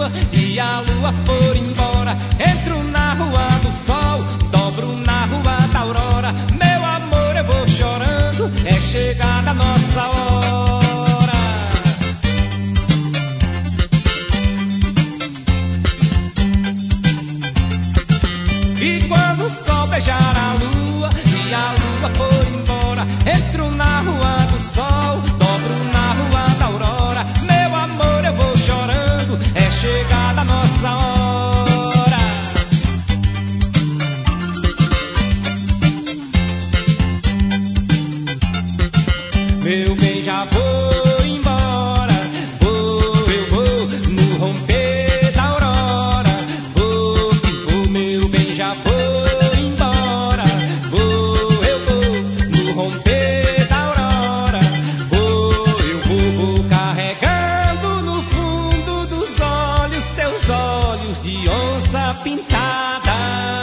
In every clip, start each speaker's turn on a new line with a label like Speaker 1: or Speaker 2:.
Speaker 1: lua e a lua for embora. Entro na rua do sol, dobro na rua da aurora. Meu amor, eu vou chorando, é chegada a nossa hora. E quando o sol beijar a lua e a lua for embora, entro na rua do sol, dobro na rua da aurora. Meu amor, eu vou chorando, é chegada a nossa hora. Meu bem, já vou embora, eu vou no romper da aurora. Vou que vou, meu bem, já vou embora. Eu vou no romper da aurora. Vou carregando no fundo dos olhos teus olhos de onça pintada.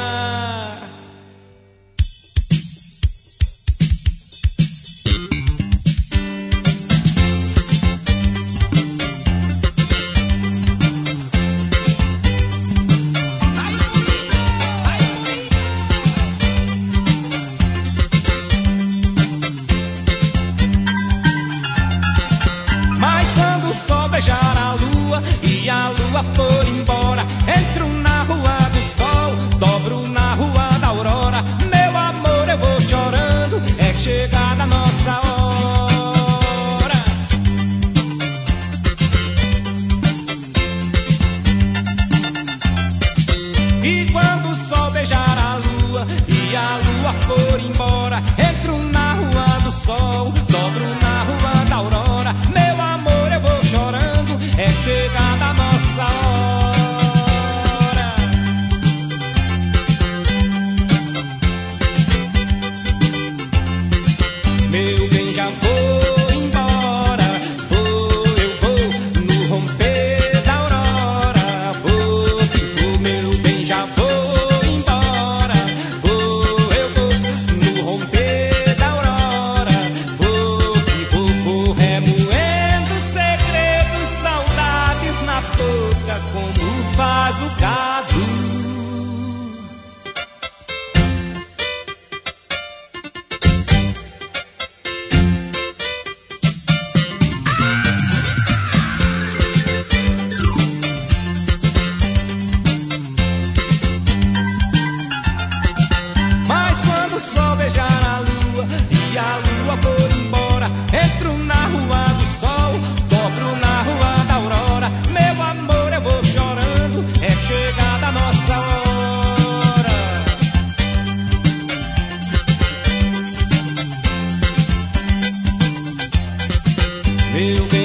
Speaker 1: Mas quando o sol beijar a lua e a lua for embora, entro na rua do sol, dobro na rua da aurora. Meu amor, eu vou chorando, é chegada a nossa hora. E quando o sol beijar a lua e a lua for embora, entro na rua do sol, dobro na rua da aurora. Meu amor, eu vou chorando, é chegada a nossa hora. Meu bem, já vou embora, eu vou no romper da aurora. Vou que vou, meu bem, já vou embora. Eu vou no romper da aurora. Vou que vou remoendo segredos, saudades na boca, como faz o gado. Mas quando o sol beijar a lua e a lua for embora, entro na rua do sol, dobro na rua da aurora. Meu amor, eu vou chorando, é chegada a nossa hora. Meu